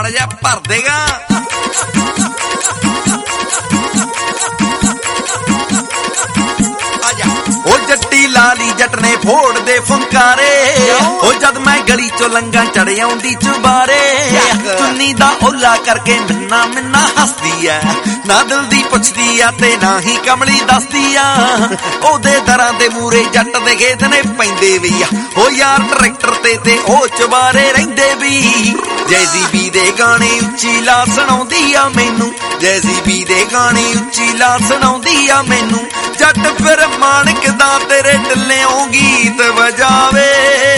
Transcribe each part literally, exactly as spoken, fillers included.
ਮਾੜਾ ਜਿਹਾ ਭਰ ਦੇਗਾ। ਉਹ ਜੱਟੀ ਲਾਲੀ ਜੱਟ ਨੇ ਫੋੜ ਦੇ ਫੁੰਕਾਰੇ, ਉਹ ਜਦ ਮੈਂ ਗਲੀ ਚੋਂ ਲੰਘਾਂ ਚੜ ਆਉਂਦੀ ਚੁਬਾਰੇ। ਚੁੰਨੀ ਦਾ ਓਲਾ ਕਰਕੇ ਮਿੰਨਾ ਮਿੰਨਾ ਹੱਸਦੀ ਐ, ਨਾ ਦਿਲ ਦੀ ਪੁੱਛਦੀ ਆ ਤੇ ਨਾ ਹੀ ਕਮਲੀ ਦੱਸਦੀ ਆ। ਉਹਦੇ ਦਰਾਂ ਦੇ ਮੂਰੇ ਜੱਟ ਦੇ ਖੇਤ ਨੇ ਪੈਂਦੇ ਵੀ ਆ, ਉਹ ਯਾਰ ਟਰੈਕਟਰ ਤੇ ਤੇ ਉਹ ਚੁਬਾਰੇ ਰਹਿੰਦੇ ਵੀ। ਜੈਜ਼ੀ ਬੀ ਦੇ ਗਾਣੇ ਉੱਚੀ ਲਾ ਸੁਣਾਉਂਦੀ ਆ ਮੈਨੂੰ, ਜੈਜ਼ੀ ਬੀ ਦੇ ਗਾਣੇ ਉੱਚੀ ਲਾ ਸੁਣਾਉਂਦੀ ਆ ਮੈਨੂੰ। ਜੱਟ ਫਿਰ ਮਾਣਕ ਦਾ ਤੇਰੇ ਢਿੱਲਿਓਂ ਗੀਤ ਵਜਾਵੇ।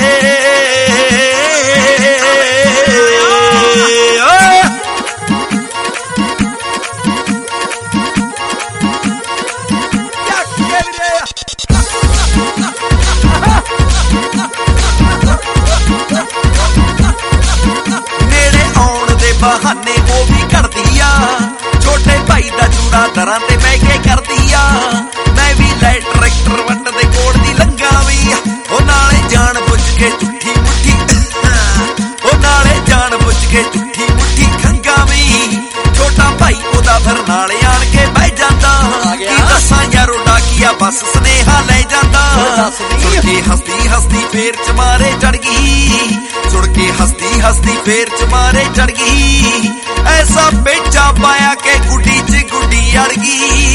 ਨੇੜੇ ਆਉਣ ਦੇ ਬਹਾਨੇ ਉਹ ਵੀ ਘੜਦੀ ਆ, ਛੋਟੇ ਭਾਈ ਦਾ ਜੂੜਾ ਦਰਾਂ ਤੇ ਬਹਿ ਕੇ ਕਰਦੀ ਆ। ਮੈਂ ਵੀ ਲੈ ਟਰੈਕਟਰ ਵੱਟ ਦੇ ਕੋਲ ਦੀ ਲੰਘਾ ਵੀ, ਉਹ ਨਾਲੇ ਜਾਣ ਬੁੱਝ ਕੇ ਝੁੱਠੀ ਮੁੱਠੀ, ਉਹ ਨਾਲੇ ਜਾਣ ਬੁੱਝ ਕੇ ਝੁੱਠੀ ਮੁੱਠੀ ਖੰਗਾ ਵੀ। ਛੋਟਾ ਭਾਈ ਉਹਦਾ ਫਿਰ ਨਾਲੇ ਆਣ ਕੇ ਬਹਿ ਜਾਂਦਾ, ਕੀ ਦੱਸਾਂ ਯਾਰੋ ਡਾਕੀਆ ਬਸ ਸੁਨੇਹਾ ਲੈ ਜਾਂਦਾ। ਸੁਣ ਕੇ ਹੱਸਦੀ ਹੱਸਦੀ ਫੇਰ ਚਮਾਰੇ ਚੜ ਗਈ, ਸੁਣ ਕੇ ਹੱਸਦੀ ਹੱਸਦੀ ਫੇਰ ਚਮਾਰੇ ਚੜ ਗਈ। ਐਸਾ ਪੇਚਾ ਪਾਇਆ ਕਿ ਗੁੱਡੀ ਚ ਗੁੱਡੀ ਅੜ ਗਈ।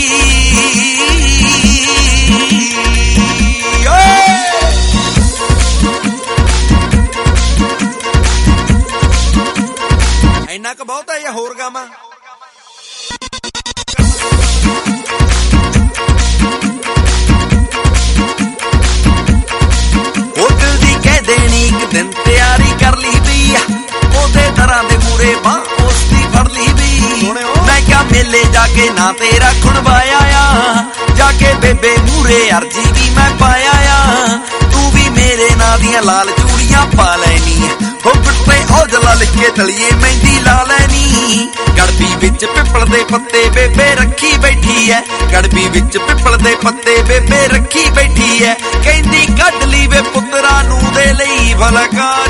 ਇੰਨਾ ਕੁ ਬਹੁਤ ਹੈ ਜਾਂ ਹੋਰ ਗਾਵਾਂ? ਉਹ ਦਿਲ ਦੀ ਕਹਿ ਦੇਣੀ ਇੱਕ ਦਿਨ ਤਿਆਰੀ ਕਰ ਲਈ ਵੀ, ਉਹਦੇ ਦਰਾਂ ਦੇ ਮੂਰੇ ਬਾਂਹ ਉਸ ਦੀ ਫੜ ਲਈ ਵੀ। ਮੈਂ ਕਿਹਾ ਮੇਲੇ ਜਾ ਕੇ ਨਾ ਤੇਰਾ ਖੁਣਵਾਇਆ ਆ, ਜਾ ਕੇ ਬੇਬੇ ਮੂਰੇ ਅਰਜੀ ਵੀ ਮੈਂ ਪਾਇਆ ਆ। ਤੂੰ ਵੀ ਮੇਰੇ ਨਾਂ ਦੀਆਂ ਲਾਲ ਚੂੜੀਆਂ ਪਾ ਲੈਣੀ, ਉਹ ਗੁੱਟੇ ਔਜਲਾ ਲਿਖ ਕੇ ਤਲੀਏ ਮਹਿੰਦੀ ਲਾ ਲੈਣੀ। ਗੜਬੀ ਵਿੱਚ ਪਿੱਪਲ ਦੇ ਪੱਤੇ ਬੇਬੇ ਰੱਖੀ ਬੈਠੀ ਐ, ਗੜਬੀ ਵਿੱਚ ਪਿੱਪਲ ਦੇ ਪੱਤੇ ਬੇਬੇ ਰੱਖੀ ਬੈਠੀ ਐ। ਕਹਿੰਦੀ ਕੱਢ ਲਈ ਵੇ ਪੁੱਤਰਾਂ ਨੂੰ ਦੇ ਲਈ ਫਲਕਾਰ।